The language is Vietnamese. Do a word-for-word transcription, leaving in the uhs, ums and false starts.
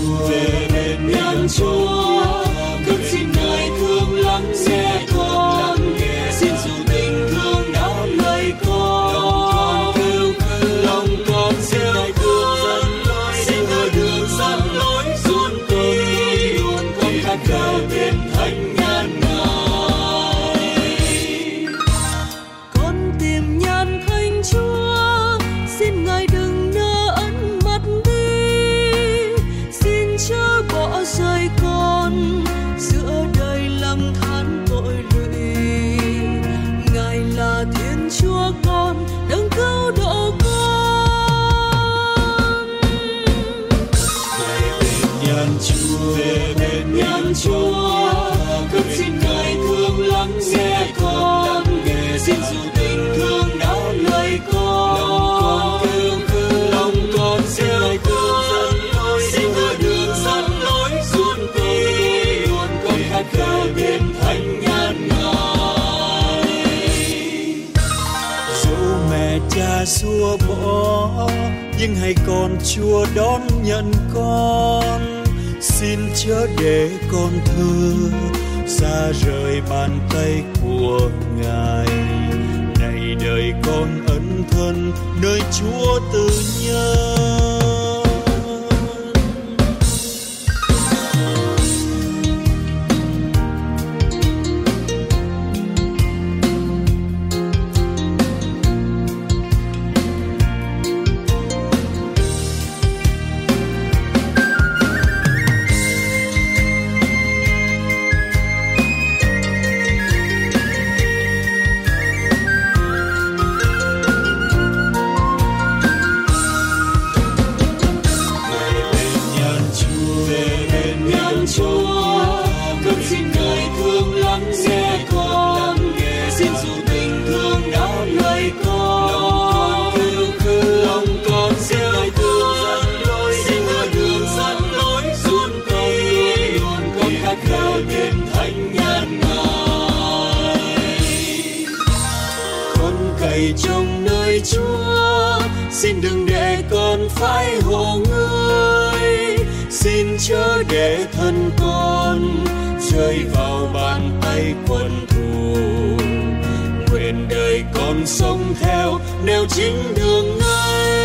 Chúa, về bên ngang Chúa, con xin Ngài thương lắng nghe con, xin dù tình thương đã lời con, lòng con xin Ngài thương dẫn lối, xin Ngài đường dẫn lối luôn con, con khát khao bên thánh nhan Ngài. Con tìm nhan Thánh Chúa, xin Ngài đừng nỡ ẩn mặt đi, xin chớ bỏ rơi con giữa đời lầm than tội lụy. Ngài là Thiên Chúa con, đấng cứu độ con. Về bên nhan Chúa, về bên nhan Chúa, con xin Ngài thương lắng nghe con, xin dù tình thương đã lời con, lòng con xin Ngài thương dẫn lối, xin Ngài đường dẫn lối luôn con, con khát khao bên thánh nhan Ngài. Dẫu mẹ cha xua bỏ, nhưng hãy con Chúa đón nhận con, xin chớ để con thơ xa rời bàn tay của Ngài. Này đời con ẩn thân nơi Chúa tự nhân. Trong nơi Chúa, xin đừng để con phải hồ ngơi, xin chớ để thân con rơi vào bàn tay quân thù. Nguyện đời con sống theo nẻo chính đường Ngài.